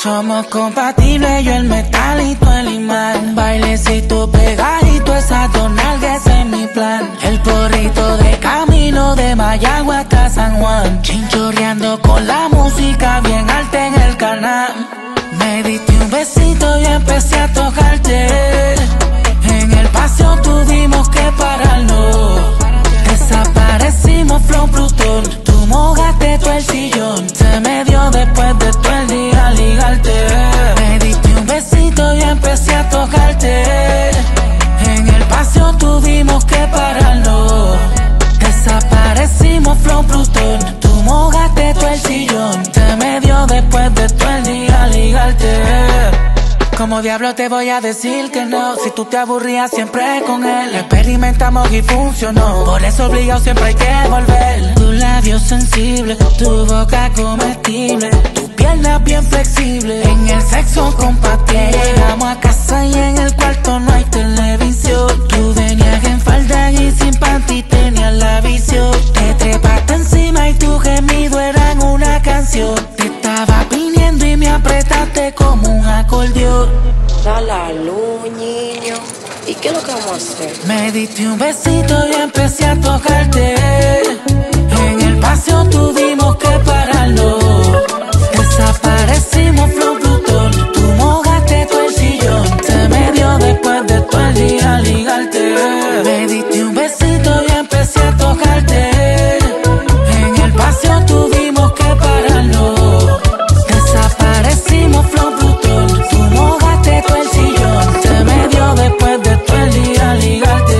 Somos compatibles, yo el metal y tú el imán. Bailecito pegadito, esa tonalga, ese es mi plan. El porrito de camino de Mayagüe hasta San Juan. Chinchorreando con la música bien alta en el canal. Me diste un besito y empecé a tocarte. En el paseo tuvimos que pararnos. Desaparecimos flow Plutón. Tú mojaste todo el sillón. Se me dio después de todo el día ligarte. Me diste un besito y empecé a tocarte. En el paseo tuvimos que pararnos. Desaparecimos flow Plutón. Tú mojaste todo el sillón. Se me dio después de todo el día ligarte. ¿Cómo diablo te voy a decir que no? Si tú te aburrías siempre con él. Experimentamos y funcionó. Por eso obligado siempre hay que volver. Tu labio sensible, tu boca comestible, tu pierna bien flexible. En el sexo compatible. Llegamos a casa y en el cuarto no hay televisión. Tú venías en falda y sin panty tenías la visión. Te trepaste encima y tu gemido eran una canción. Te estaba viniendo y me apretaste como un acordeón. Da la luz, niño. ¿Y qué es lo que vamos a hacer? Me diste un besito y empecé a tocarte. En el paseo tuvimos que pararnos. Desaparecimos flow Plutón. Tú mojaste todo el sillón. Se me dio después de todo el día ligarte. Me diste un besito y empecé a tocarte. En el paseo tuvimos que pararnos. Desaparecimos flow Plutón. Tú mojaste todo el sillón. Se me dio después de todo el día ligarte.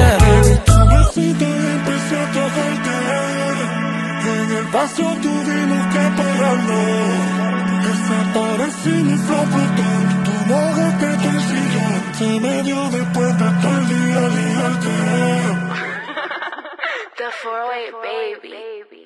Besito y empecé a tocarte. En el paso tuvimos que pararnos. Desaparecimos flow Plutón. Tú mojaste todo el sillón. Se me dio después de todo el día ligarte. The 408 baby.